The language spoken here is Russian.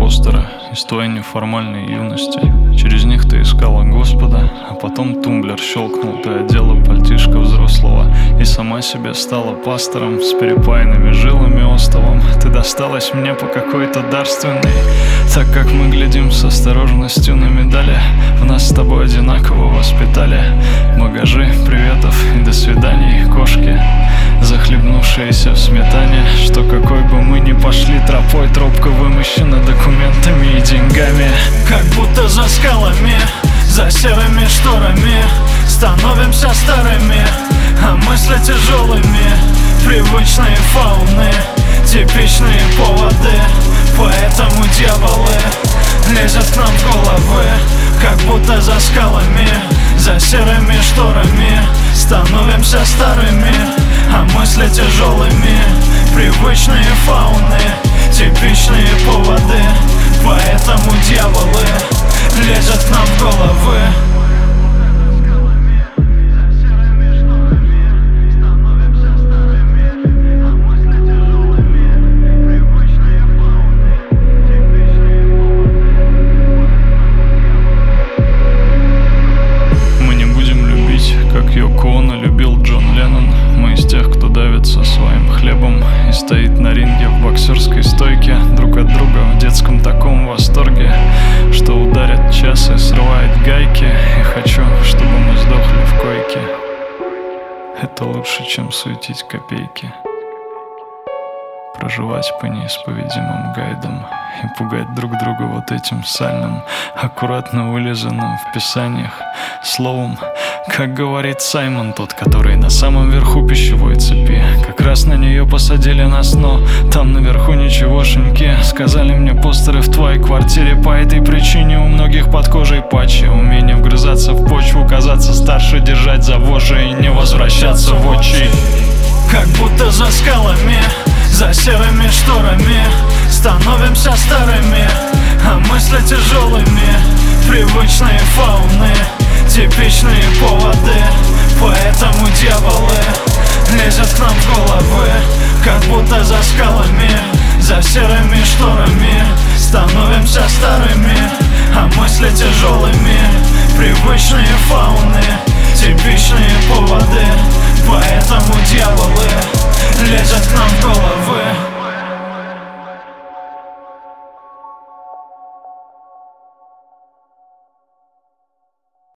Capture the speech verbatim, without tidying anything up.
постеры из твоей неформальной юности. Через них ты искала Господа, а потом тумблер щелкнул, ты одела пальтишко взрослого и сама себе стала пастором с перепаянными жилами остовом. Ты досталась мне по какой-то дарственной, так как мы глядим с осторожностью на медали. В нас с тобой одинаково воспитали багажи приветов и до свиданий, кошки, захлебнувшиеся в сметане. Что какой бы мы ни пошли тропой, тропка вымощена документами и деньгами. Как будто за скалами, за серыми шторами становимся старыми, а мысли тяжелыми. Привычные фауны, типичные поводы, поэтому дьяволы лезут к нам в головы. Как будто за скалами, за серыми шторами становимся старыми, а мысли тяжелыми. Привычные фауны, типичные поводы, поэтому дьяволы лезут к нам в головы. Как Йоко Оно любил Джон Леннон. Мы из тех, кто давится своим хлебом и стоит на ринге в боксерской стойке друг от друга в детском таком восторге, что ударят часы, срывает гайки. И хочу, чтобы мы сдохли в койке. Это лучше, чем суетить копейки, проживать по неисповедимым гайдам и пугать друг друга вот этим сальным, аккуратно вылизанным в писаниях словом. Как говорит Саймон, тот, который на самом верху пищевой цепи, как раз на нее посадили нас, но там наверху ничегошеньки. Сказали мне постеры в твоей квартире, по этой причине у многих под кожей патчи. Умение вгрызаться в почву, казаться старше, держать за вожжи и не возвращаться в отчий. Как будто за скалами, за серыми шторами становимся старыми, а мысли тяжелыми. Привычные фауны, типичные поводы, поэтому дьяволы лезут к нам в головы. Как будто за скалами, за серыми шторами становимся старыми, а мысли тяжелыми. Привычные фауны, типичные поводы, поэтому дьяволы лезут к нам в головы.